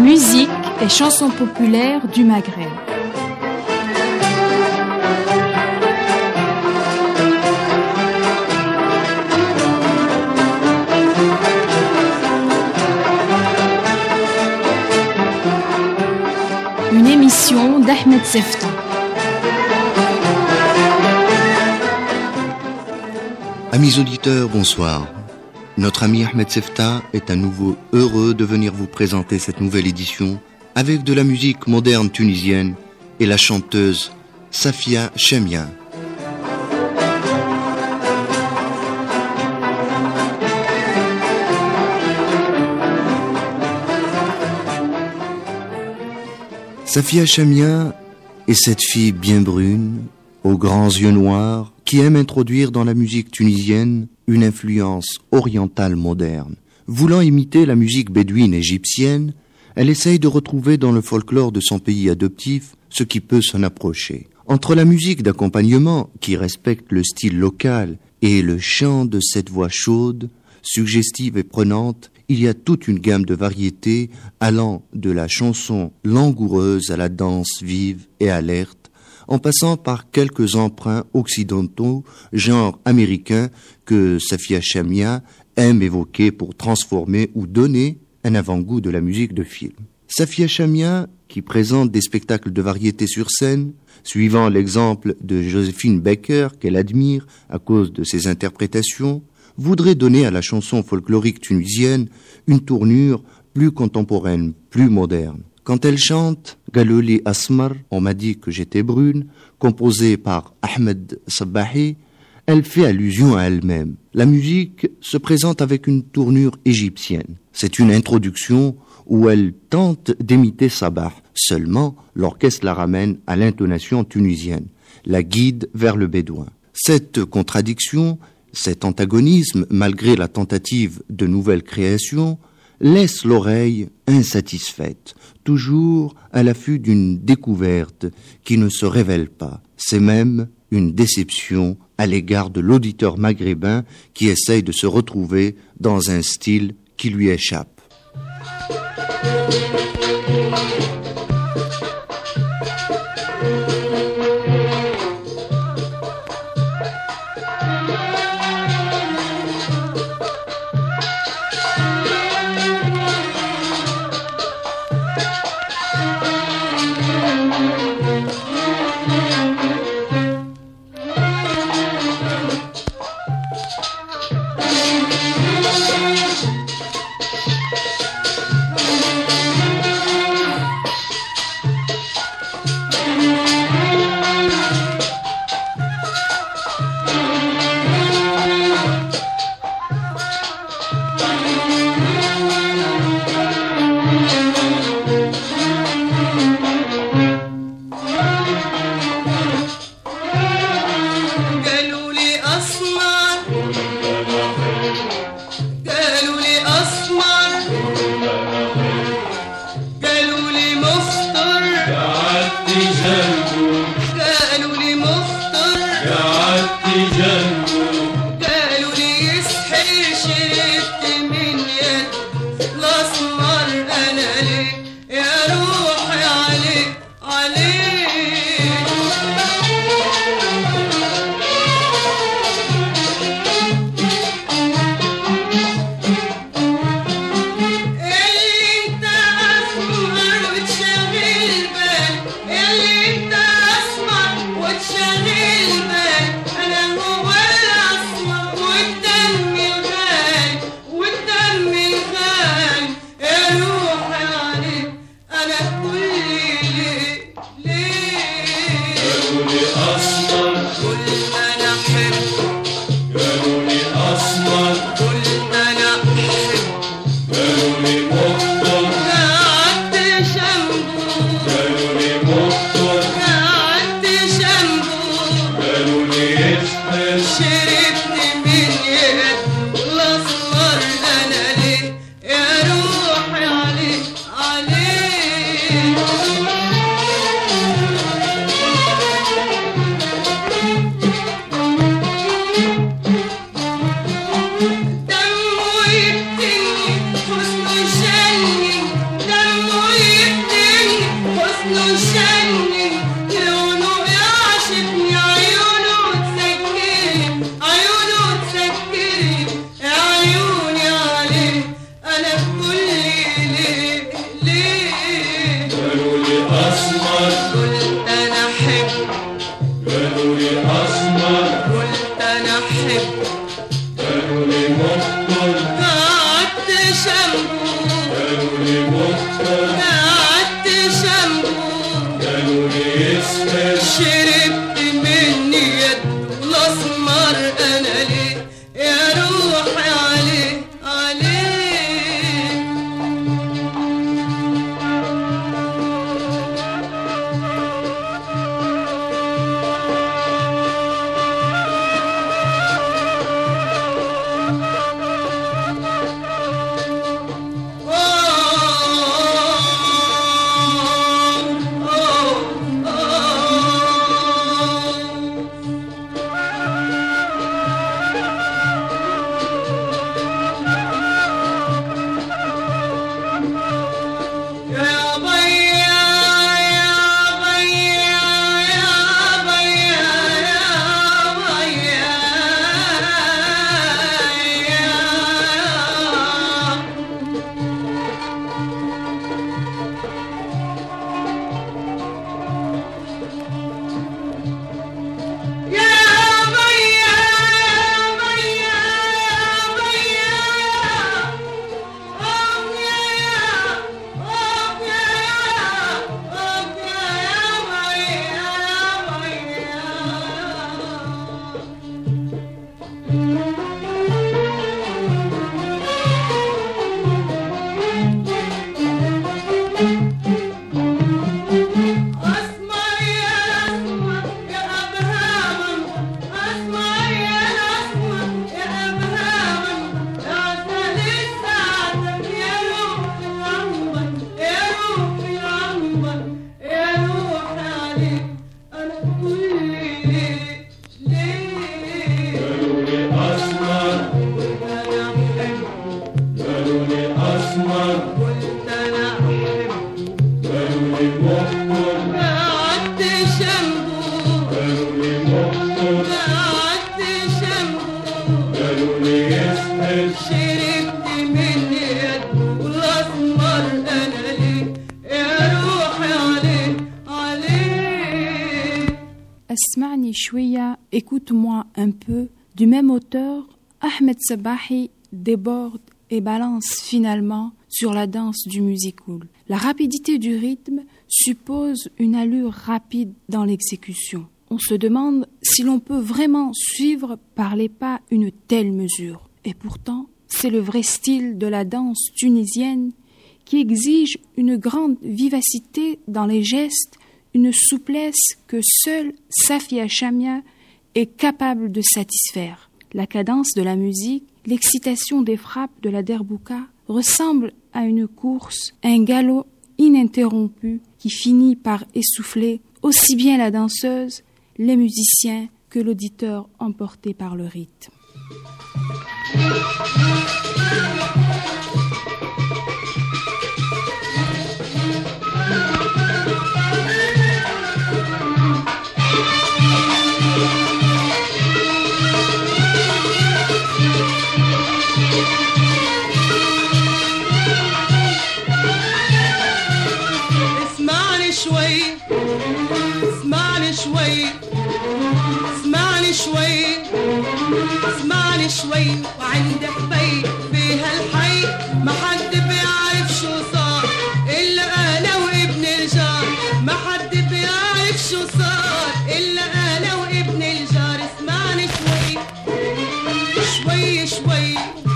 Musique et chansons populaires du Maghreb. Une émission d'Ahmed Sefta. Amis auditeurs, bonsoir. Notre ami Ahmed Sefta est à nouveau heureux de venir vous présenter cette nouvelle édition avec de la musique moderne tunisienne et la chanteuse Safia Chemia. Safia Chemia est cette fille bien brune, aux grands yeux noirs, qui aime introduire dans la musique tunisienne une influence orientale moderne. Voulant imiter la musique bédouine égyptienne, elle essaye de retrouver dans le folklore de son pays adoptif ce qui peut s'en approcher. Entre la musique d'accompagnement, qui respecte le style local, et le chant de cette voix chaude, suggestive et prenante, il y a toute une gamme de variétés allant de la chanson langoureuse à la danse vive et alerte, en passant par quelques emprunts occidentaux, genre américain, que Safia Chemia aime évoquer pour transformer ou donner un avant-goût de la musique de film. Safia Chemia, qui présente des spectacles de variété sur scène, suivant l'exemple de Joséphine Baker, qu'elle admire à cause de ses interprétations, voudrait donner à la chanson folklorique tunisienne une tournure plus contemporaine, plus moderne. Quand elle chante « Galouli Asmar, on m'a dit que j'étais brune », composée par Ahmed Sabahi, elle fait allusion à elle-même. La musique se présente avec une tournure égyptienne. C'est une introduction où elle tente d'imiter Sabah. Seulement, l'orchestre la ramène à l'intonation tunisienne, la guide vers le bédouin. Cette contradiction, cet antagonisme, malgré la tentative de nouvelles créations, laisse l'oreille insatisfaite, toujours à l'affût d'une découverte qui ne se révèle pas. C'est même une déception à l'égard de l'auditeur maghrébin qui essaye de se retrouver dans un style qui lui échappe. عليك Isma'ni shwiya, écoute-moi un peu, du même auteur, Ahmed Sabahi déborde et balance finalement sur la danse du music-hall. La rapidité du rythme suppose une allure rapide dans l'exécution. On se demande si l'on peut vraiment suivre par les pas une telle mesure. Et pourtant, c'est le vrai style de la danse tunisienne qui exige une grande vivacité dans les gestes, une souplesse que seule Safia Chamia est capable de satisfaire. La cadence de la musique, l'excitation des frappes de la derbouka ressemble à une course, un galop ininterrompu qui finit par essouffler aussi bien la danseuse, les musiciens que l'auditeur emporté par le rythme. اسمعني شوي وعندي حبي فيها الحي ما حد بيعرف شو صار إلا أنا وابن الجار ما حد بيعرف شو صار إلا أنا وابن الجار اسمعني شوي شوي شوي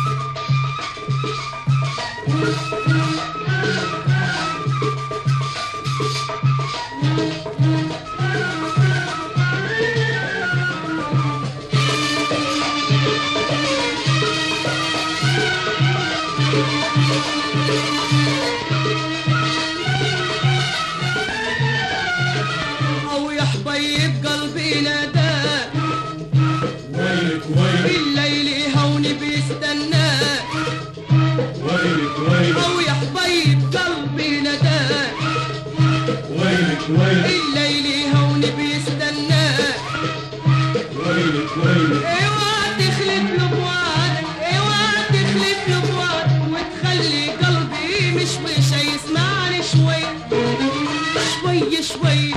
الليل هون بيستناك ويلك ويلك اوعى تخلف الابواب اوعى تخلف الابواب وتخلي قلبي مشوي شي اسمعني شوي شوي شوي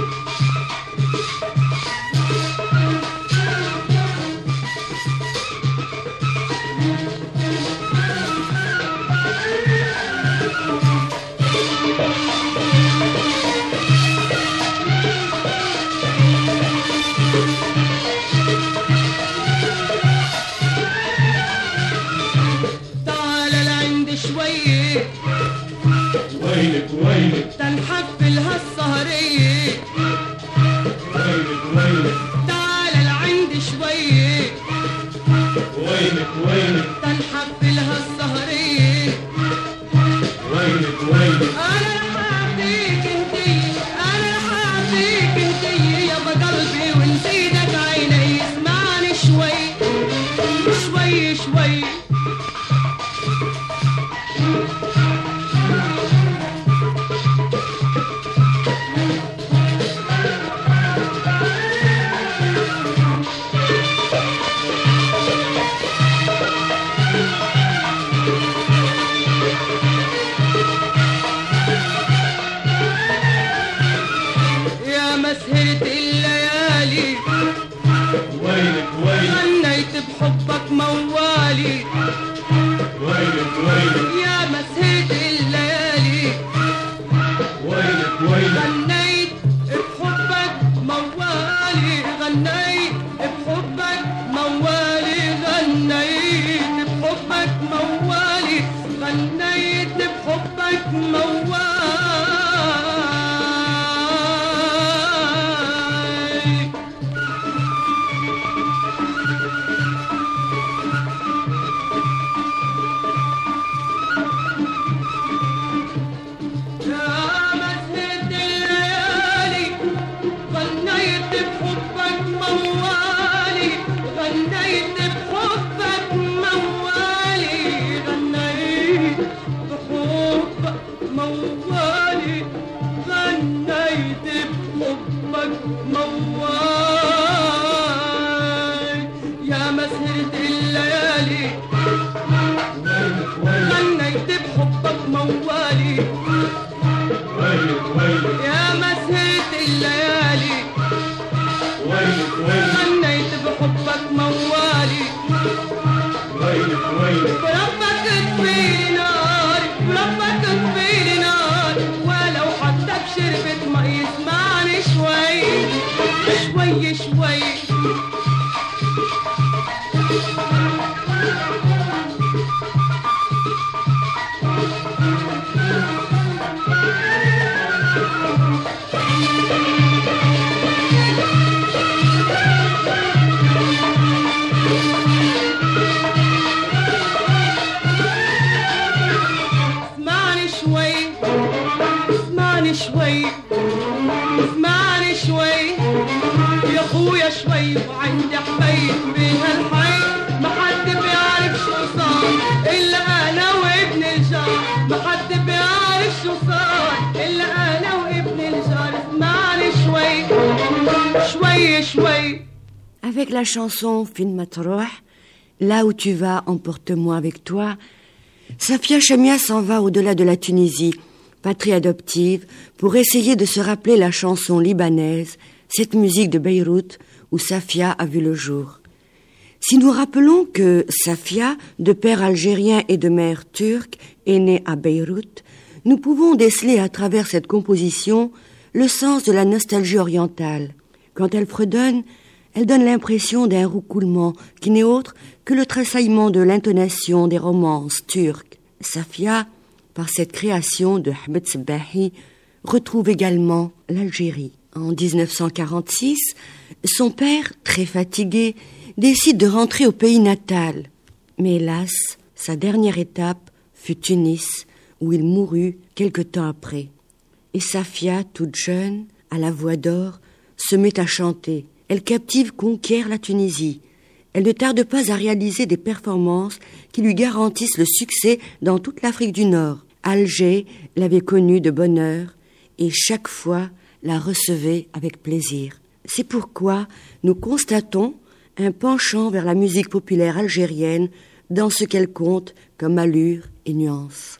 ويلك ويلك تنحفل هالسهرية ويلك ويلك تعال لعندي شوية ويلك ويلك تنحفل هالسهرية ويلك ويلك أنا رح أعطيك انتي أنا رح أعطيك انتي يا قلبي ونسيدك عيني اسمعني شوي شوي شوي بحبك موالي ويلك ويلك يا مسهرة الليالي ويلك ويلك غنيت بحبك موالي غنيت بحبك موالي غنيت بحبك موالي غنيت بحبك موالي موالي شوي اسمعني شوي يا اخويا شوي وعندي حبيب بهالحي ما حد بيعرف شو صار الا انا وابن الجار ما حد بيعرف شو صار الا انا وابن الجار اسمعني شوي شوي شوي. Avec la chanson Fin Matroh, là où tu vas, emporte-moi avec toi, Safia Chamia s'en va au-delà de la Tunisie, patrie adoptive, pour essayer de se rappeler la chanson libanaise, cette musique de Beyrouth où Safia a vu le jour. Si nous rappelons que Safia, de père algérien et de mère turque, est née à Beyrouth, nous pouvons déceler à travers cette composition le sens de la nostalgie orientale. Quand elle fredonne, elle donne l'impression d'un roucoulement qui n'est autre que le tressaillement de l'intonation des romances turques. Safia, par cette création de Ahmed Sebahi, retrouve également l'Algérie. En 1946, son père, très fatigué, décide de rentrer au pays natal. Mais hélas, sa dernière étape fut Tunis, où il mourut quelque temps après. Et Safia, toute jeune, à la voix d'or, se met à chanter. Elle captive, conquiert la Tunisie. Elle ne tarde pas à réaliser des performances qui lui garantissent le succès dans toute l'Afrique du Nord. Alger l'avait connue de bonne heure et chaque fois la recevait avec plaisir. C'est pourquoi nous constatons un penchant vers la musique populaire algérienne dans ce qu'elle compte comme allure et nuance.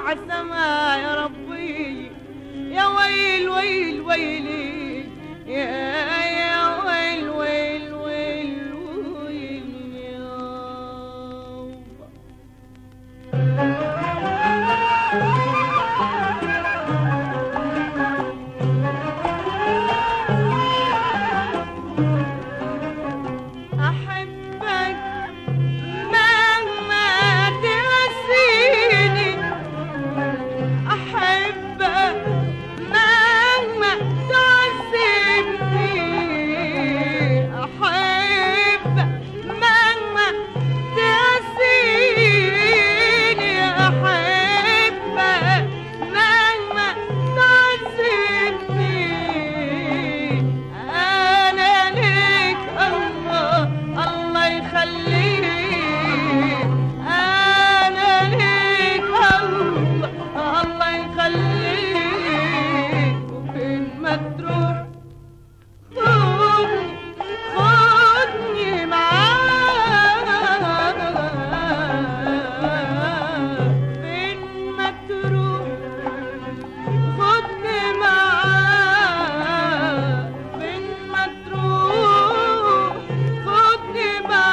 عالسما يا ربي يا ويل ويل ويلي يا ويل ويل ويل ويل يا أحبك مهما تنسيني أحبك مهما تعذبني أحبك مهما تنسيني أحبك مهما تعذبني أنا ليك الله الله يخليك أنا ليك الله الله يخليك وفين ما تروح خدني معاك فين ما تروح خدني معاك فين ما تروح خدني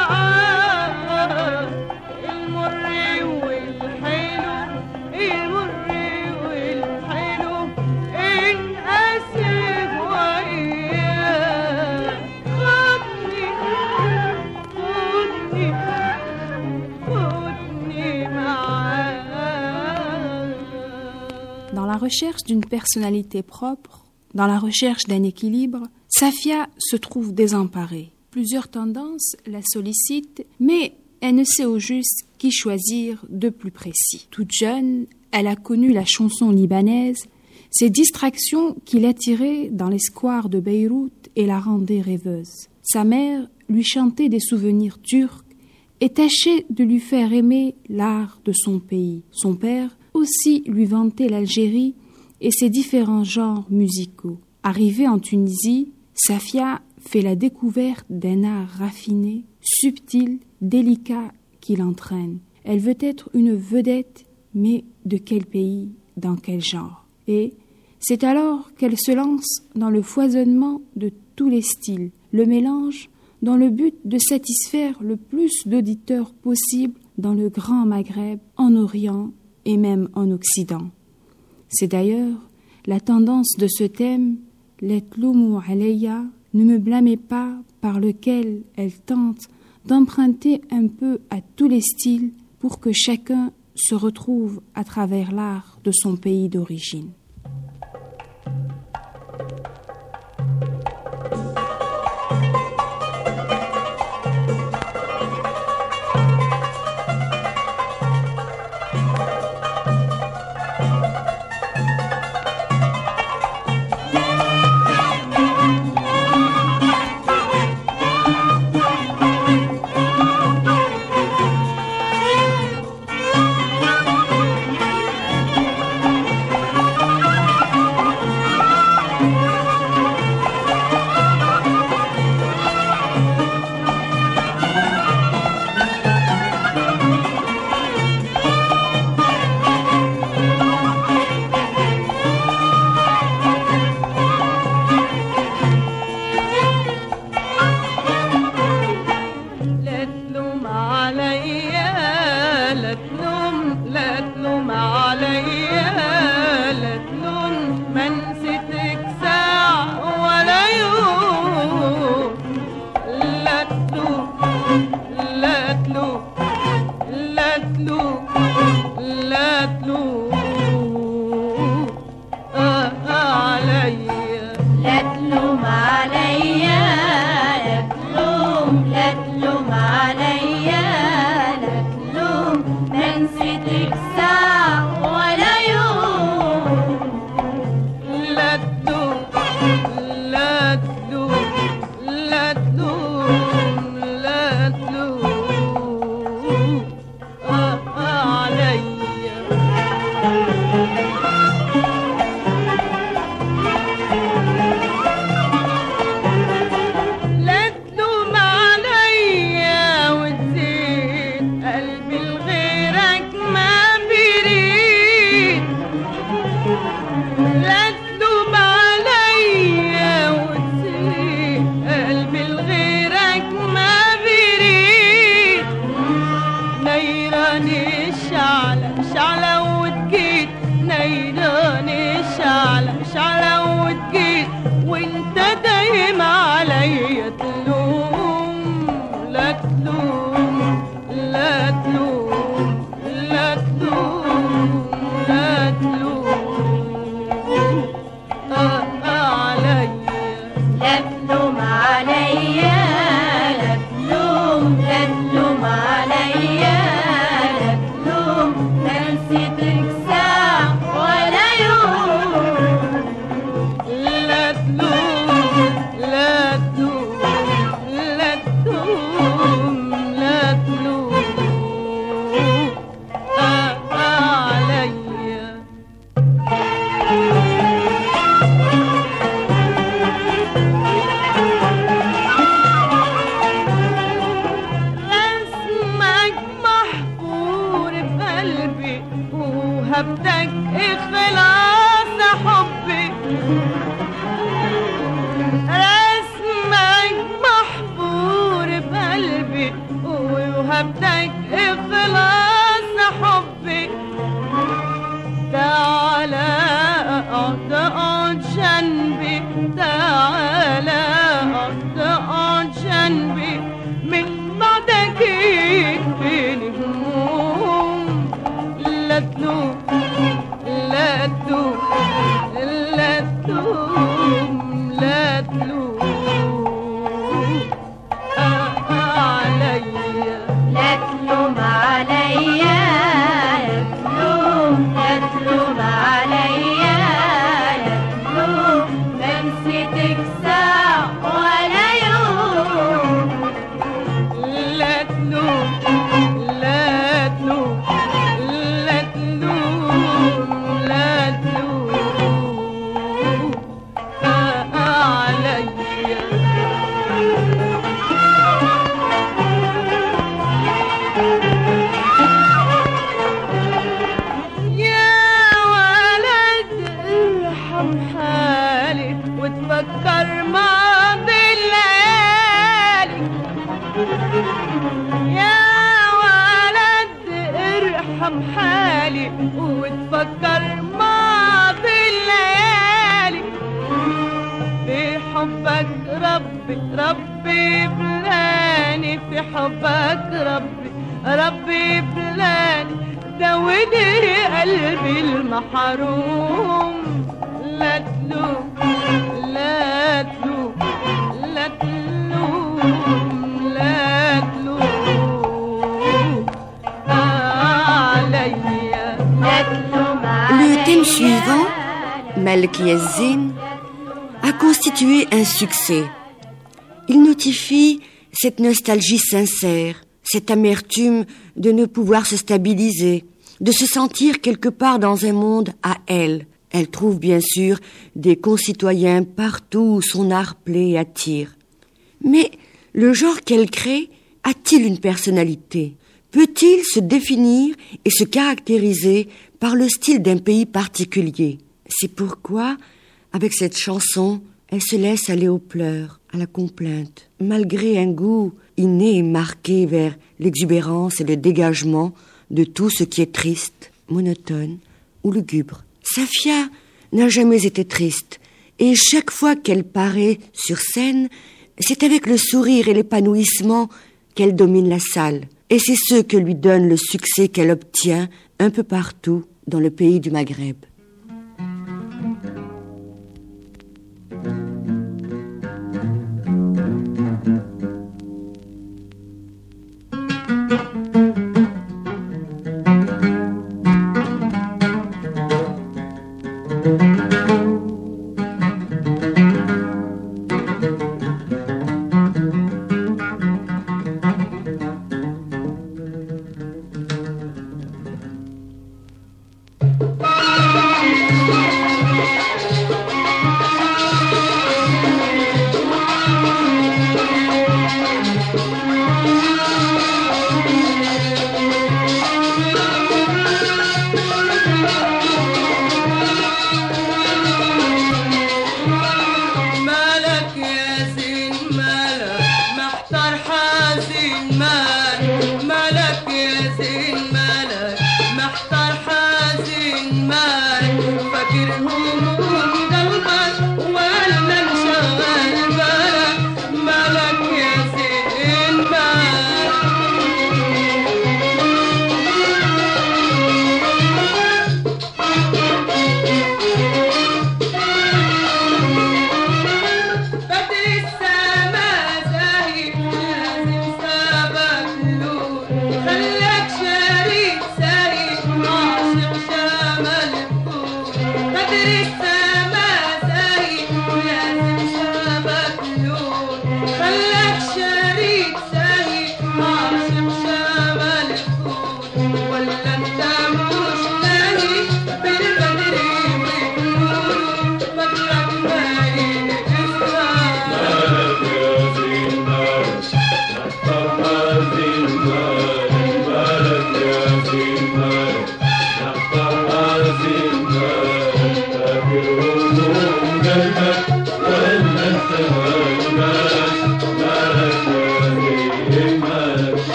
معاك المر والحلو المر والحلو إن أسيب وياك خدني معاك. Dans la recherche d'une personnalité propre, dans la recherche d'un équilibre, Safia se trouve désemparée. Plusieurs tendances la sollicitent, mais elle ne sait au juste qui choisir de plus précis. Toute jeune, elle a connu la chanson libanaise, ces distractions qui l'attiraient dans les squares de Beyrouth et la rendaient rêveuse. Sa mère lui chantait des souvenirs turcs et tâchait de lui faire aimer l'art de son pays. Son père aussi lui vantait l'Algérie et ses différents genres musicaux. Arrivée en Tunisie, Safia fait la découverte d'un art raffiné, subtil, délicat qui l'entraîne. Elle veut être une vedette, mais de quel pays, dans quel genre? Et c'est alors qu'elle se lance dans le foisonnement de tous les styles, le mélange dans le but de satisfaire le plus d'auditeurs possible dans le Grand Maghreb, en Orient et même en Occident. C'est d'ailleurs la tendance de ce thème, Let Loumou Alayya, ne me blâmez pas, par lequel elle tente d'emprunter un peu à tous les styles pour que chacun se retrouve à travers l'art de son pays d'origine. قلبي لغيرك ما بي نيراني شعلة شعلة وتجيت نيراني شعلة شعلة وتجيت وانت دايم عليا تلوم لا تلوم لا تلوم لا تلوم لا تلوم عليا لا تلوم عليا لا تلوم لا تلوم عليا لا تلوم ما نسيتك ساعة ولا يوم لا تلوم لا تلوم لا تلوم لا تلوم عليا رسمك محفور بقلبي وهبتك إخلاص حبي رسمك محفور بقلبي وهبتك إخلاص حبي تعالى اقعد جنبي تعالى اقعد جنبي من بعدك يكفيني هموم لا تلوم لا تلوم لا تلوم لا تلوم عليا لا تلوم عليا لا تلوم لا تلوم عليا لا تلوم ما نسيتك ساعة ولا يوم لا تلوم لا تلوم لا تلوم لا تلوم عليا يا ولد ارحم حالي وتفكر ماضي الليالي يا ولد ارحم حالي وتفكر ماضي الليالي في حبك ربي ربي بلاني في حبك ربي ربي بلاني داودي قلبي المحروم لا تلوم لا تلوم لا تلوم لا تلوم عليا لا تلوم Le thème suivant, Malki Ez-Zin, a constitué un succès. Il notifie cette nostalgie sincère, cette amertume de ne pouvoir se stabiliser, de se sentir quelque part dans un monde à elle. Elle trouve bien sûr des concitoyens partout où son art plaît et attire. Mais le genre qu'elle crée a-t-il une personnalité ? Peut-il se définir et se caractériser par le style d'un pays particulier ? C'est pourquoi, avec cette chanson, elle se laisse aller aux pleurs, à la complainte, malgré un goût inné et marqué vers l'exubérance et le dégagement de tout ce qui est triste, monotone ou lugubre. Safia n'a jamais été triste, et chaque fois qu'elle paraît sur scène, c'est avec le sourire et l'épanouissement qu'elle domine la salle. Et c'est ce que lui donne le succès qu'elle obtient un peu partout dans le pays du Maghreb.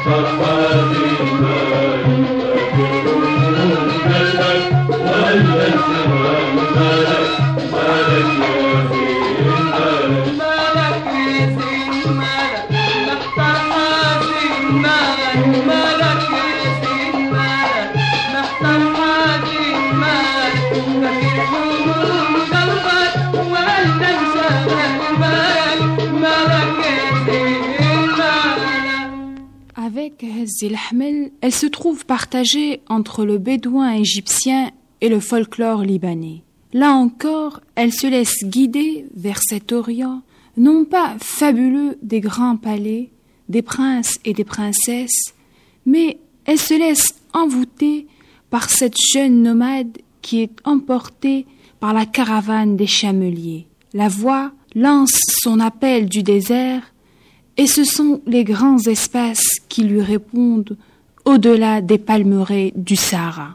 Avec Hezzi Hamel, elle se trouve partagée entre le bédouin égyptien et le folklore libanais. Là encore, elle se laisse guider vers cet Orient, non pas fabuleux des grands palais, des princes et des princesses, mais elle se laisse envoûter par cette jeune nomade qui est emportée par la caravane des chameliers. La voix lance son appel du désert, et ce sont les grands espaces qui lui répondent au-delà des palmeraies du Sahara.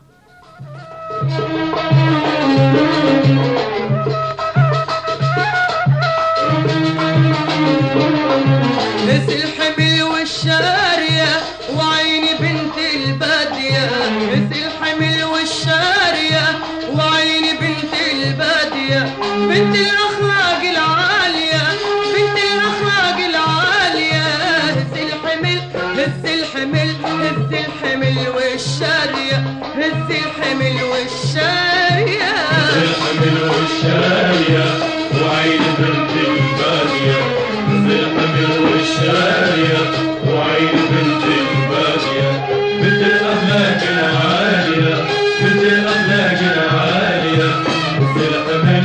بنت الأخلاق العالية بنت الأخلاق العالية هز الحمل هز الحمل والشارية هز الحمل والشارية هز الحمل والشارية وعين بنت البادية هز الحمل والشارية وعين بنت البادية بنت الأخلاق العالية بنت الأخلاق العالية هز الحمل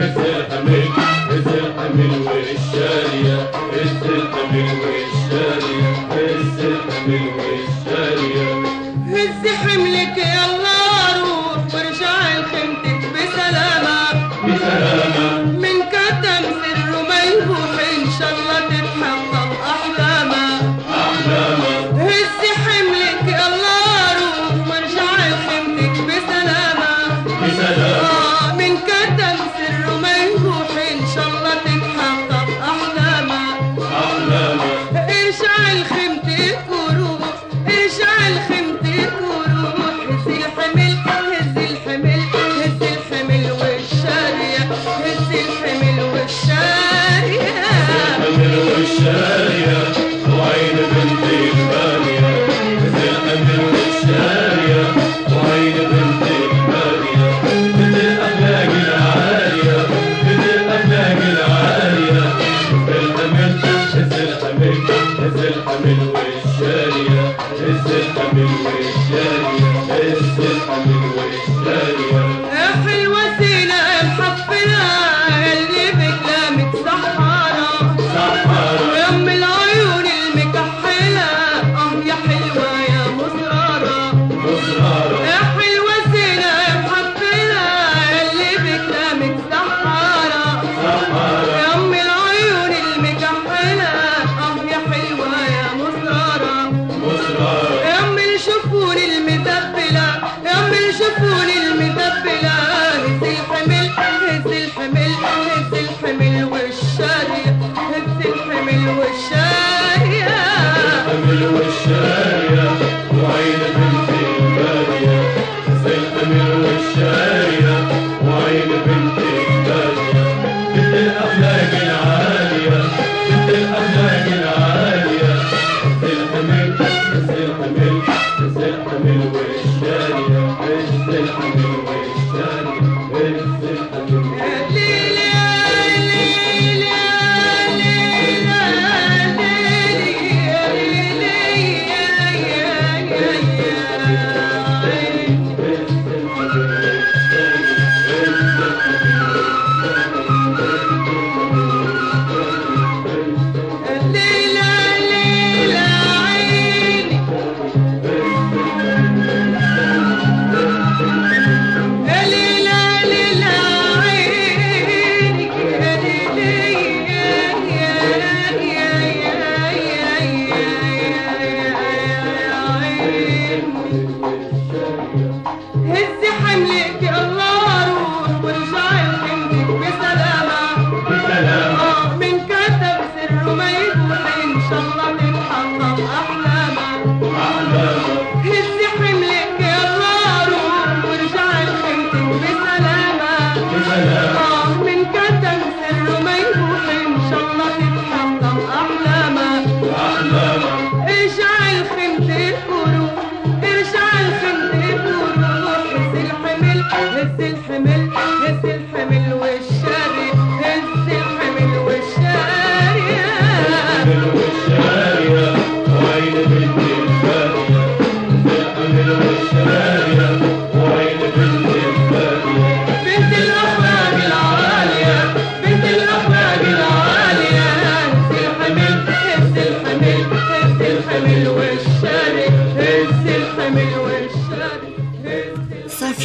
هز الحمل والشارية هز الحمل والشارية هز الحمل والشارية هز حملك يلا روح وارجع لخيمتك بسلامة بسلامة من كتم سر ميبوح إن شاء الله تتحقق أحلامه أحلامه هز حملك يلا روح وارجع لخيمتك بسلامة بسلامة من كتم سر ميبوح إن شاء الله تتحقق أحلامه أحلامه ارجع لخيمتك وروح ارجع لخيمتك وروح هز الحمل هز الحمل هز الحمل والشارية هز الحمل والشارية الحمل والشارية وعين بنت البادية هز الحمل والشارية وعين بنت البادية بنت الأخلاق العالية بنت الأخلاق العالية هز الحمل هز الحمل هز الحمل والشارية هز الحمل والشارية هز الحمل والشارية يا حلوة زينة محفلة اللي بكلامك سحارة سحارة يا أم العيون المكحلة يا حلوة يا مصرارة مصرارة يا حلوة زينة محفلة اللي بكلامك سحارة سحارة يا أم العيون المكحلة يا حلوة يا مصرارة مصرارة يا أم الشفون المدبلة يا أم الشفون المدبلة هز الحمل هز الحمل هز الحمل والشارية هز الحمل والشارية الحمل والشارية وعين بنت البادية هز الحمل والشارية وعين بنت البادية بنت الأخلاق العالية بنت الأخلاق العالية هز الحمل هز الحمل هز الحمل والشارية هز الحمل والشارية هز الحمل والشارية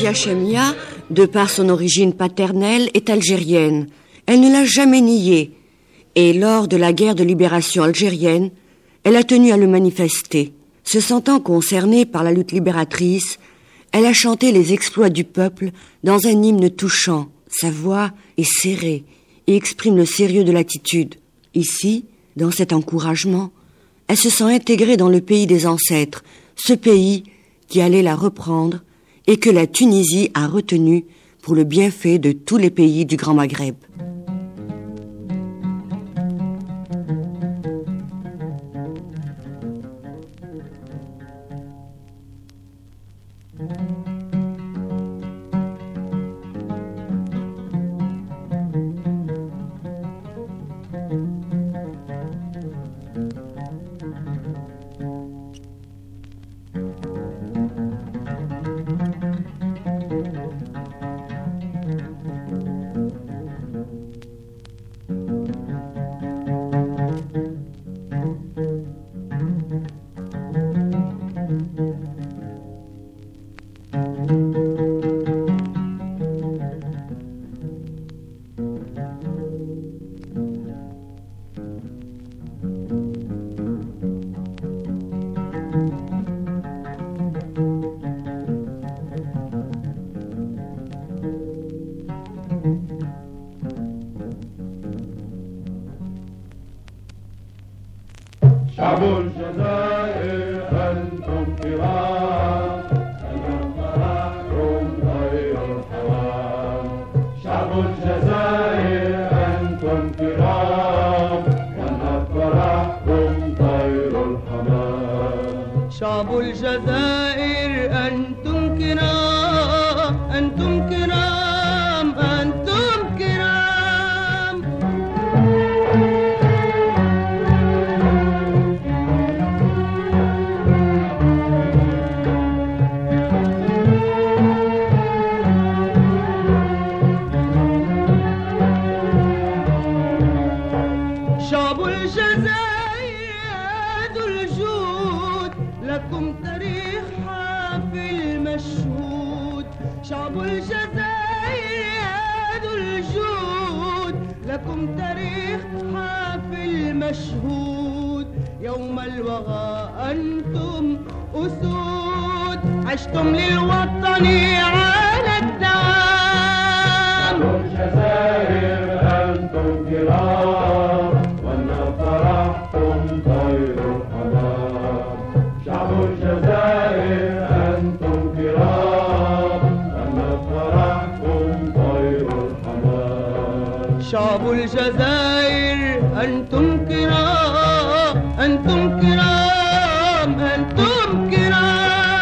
Safia Chemia, de par son origine paternelle, est algérienne. Elle ne l'a jamais nié. Et lors de la guerre de libération algérienne, elle a tenu à le manifester. Se sentant concernée par la lutte libératrice, elle a chanté les exploits du peuple dans un hymne touchant. Sa voix est serrée et exprime le sérieux de l'attitude. Ici, dans cet encouragement, elle se sent intégrée dans le pays des ancêtres, ce pays qui allait la reprendre et que la Tunisie a retenu pour le bienfait de tous les pays du Grand Maghreb. شعب الجزائر أنتم كرام أنا فرحكم غير الحرام شعب الجزائر أنتم كرام أنا فرحكم طير الحمام شعب الجزائر أنتم كرام أنتم كرام أنتم كرام شعب الجزائر ذو الجود لكم تاريخ حافل مشهود شعب الجزائر ذو الجود لكم تاريخ حافل مشهود يوم الوغى أنتم أسود عشتم للوطن على الدوام الجزائر أنتم كرام وأنا فرحكم طير الحمام شعب الجزائر أنتم كرام وأنا فرحكم طير الحمام شعب الجزائر أنتم كرام أنتم كرام أنتم كرام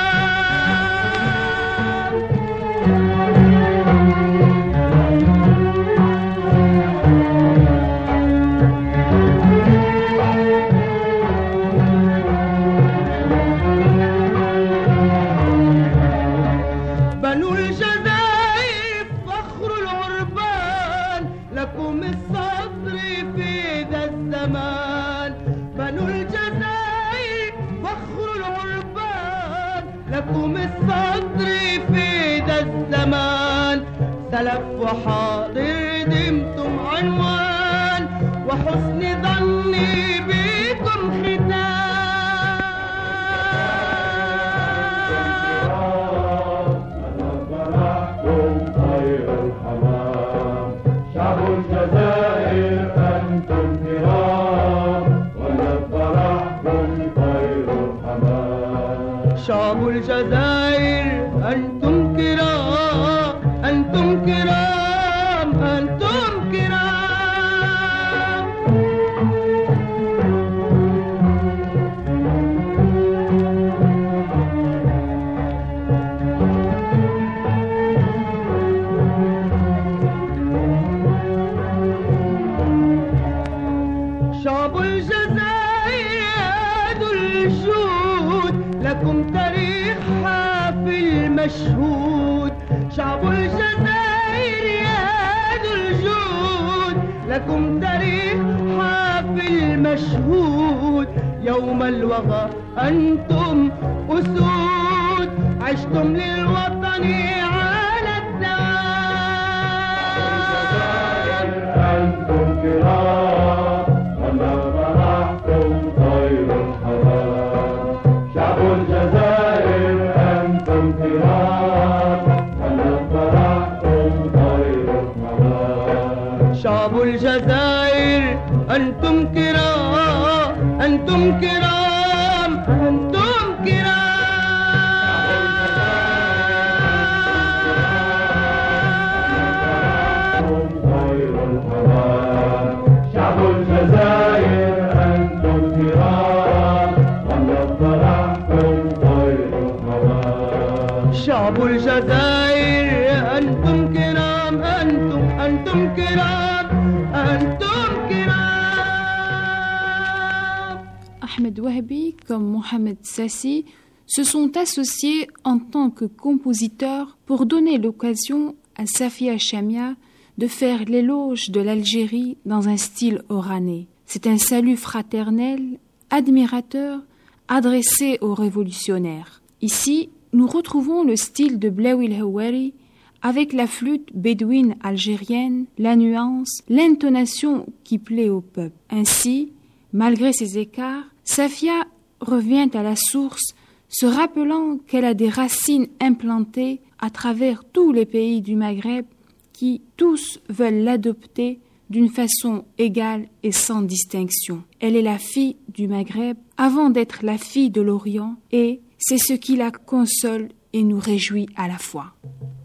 بنو الجزائر فخر العربان لكم الصبر في ذا الزمان بنو الجزائر فخر العربان لكم الصبر في ذا الزمان سلف وحاضر دمتم عنوان وحسن ظني بكم ختام طير الحمام شعب الجزائر أنتم كرام وأنا فرحكم طير الحمام شعب الجزائر أنتم كرام أنتم كرام أنتم كرام شعب الجزائر ذو الجود لكم تاريخ حافل مشهود شعب الجزائر يا ذو الجود لكم تاريخ حافل مشهود يوم الوغى أنتم أسود عشتم للوطن شعب الجزائر أنتم كرام أنتم كرام أنتم كرام طير الحمام شعب الجزائر أنتم كرام ولا فرحكم طير الحمام شعب الجزائر أنتم كرام أنتم كرام أنتم كرام. Ahmed Wahbi comme Mohamed Sassi se sont associés en tant que compositeurs pour donner l'occasion à Safia Chamia de faire l'éloge de l'Algérie dans un style oranais. C'est un salut fraternel, admirateur, adressé aux révolutionnaires. Ici, nous retrouvons le style de Blaoui El Houari avec la flûte bédouine algérienne, la nuance, l'intonation qui plaît au peuple. Ainsi, malgré ces écarts, Safia revient à la source, se rappelant qu'elle a des racines implantées à travers tous les pays du Maghreb qui tous veulent l'adopter d'une façon égale et sans distinction. Elle est la fille du Maghreb avant d'être la fille de l'Orient et c'est ce qui la console et nous réjouit à la fois.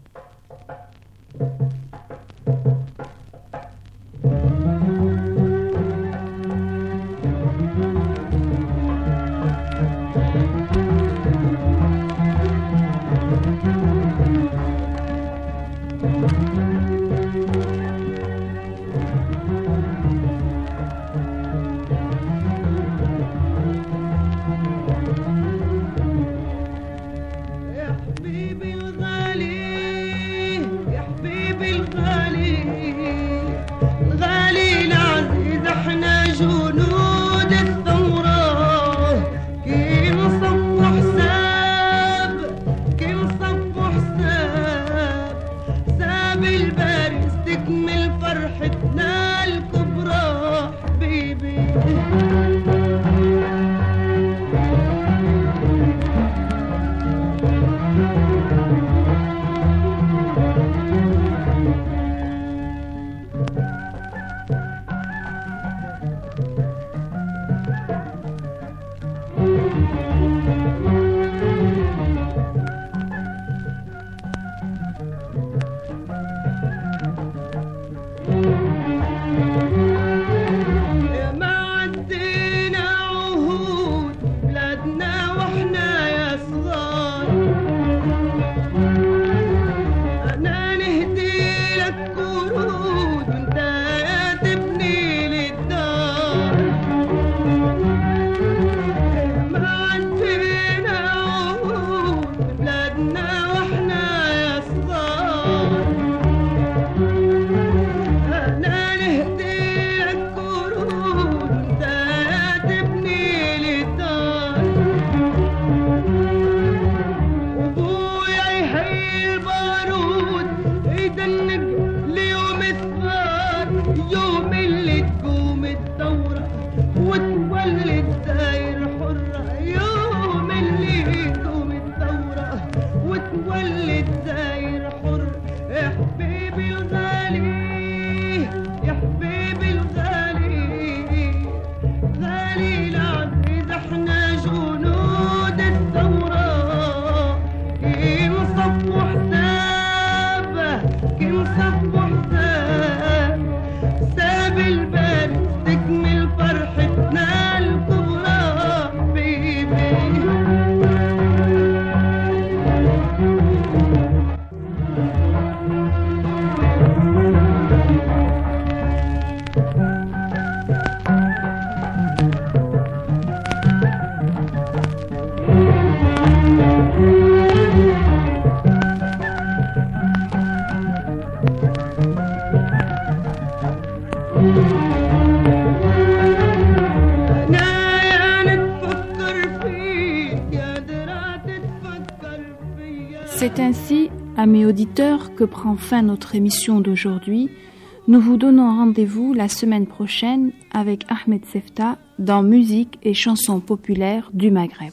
C'est ainsi, amis auditeurs, que prend fin notre émission d'aujourd'hui. Nous vous donnons rendez-vous la semaine prochaine avec Ahmed Sefta dans Musique et chansons populaires du Maghreb.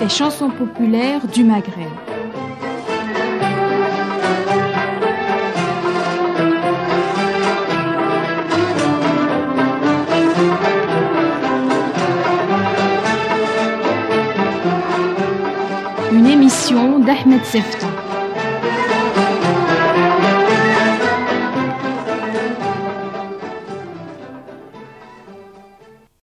et chansons populaires du Maghreb. Une émission d'Ahmed Sefton.